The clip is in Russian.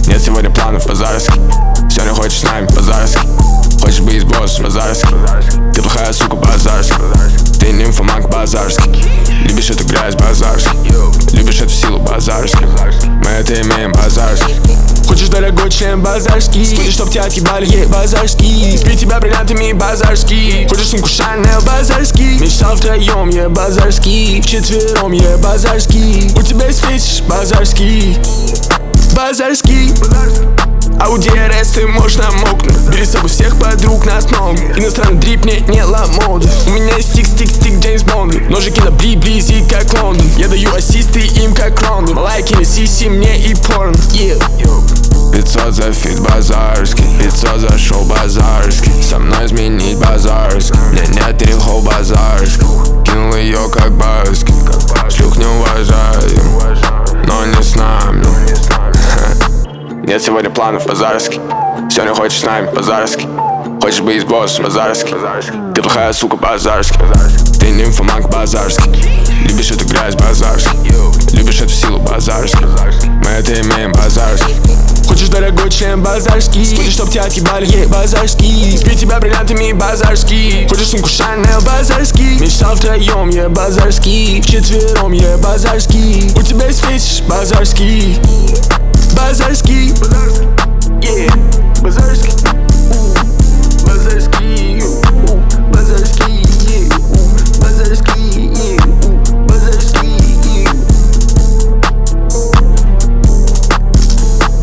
Нет сегодня планов базарски. Сегодня хочешь с нами базарски. Хочешь быть с боссом базарски. Ты плохая сука базарски. Ты нимфоманка базарски. Любишь эту грязь базарски. Любишь эту силу базарски. Мы это имеем базарски. Хочешь дорогой член базарский. Хочешь, чтоб тебя отъебали, ей базарский. Спи тебя бриллиантами базарский. Хочешь сумку Шанель базарский. Мечтал втроем, я базарский. Вчетвером, я базарский. У тебя есть фетиш базарский. Базарский. Ауди RS, ты можешь намокнуть. Бери с собой всех подруг, нас много. Иностранный дрип, не ламоды. У меня есть стик, Джеймс Бонд. Ножики на близит, как Лондон. Я даю ассисты им, как Лондон. Лайки на сиси, мне и порно. 500 за фит базарский. 500 за шоу базарский. Со мной изменить базарский. Мне нет трихов базарский. Кинул ее как баски. Шлюх не уважаю, но не с нами. Нет сегодня планов базарски. Сегодня хочешь с нами базарски. Хочешь быть с боссом базарски. Ты плохая сука базарски. Ты нимфоманка базарски. Любишь эту грязь базарски. Любишь эту силу базарски. Мы это имеем базарски. Хочешь дорогой член базарский. Хочешь, чтоб тебя отъебали, ей базарский. Спи тебя бриллиантами базарский. Хочешь сумку Шанель базарский. Мечтал втроем, я базарский. Вчетвером, я базарский. У тебя есть фетиш базарский. Базарский.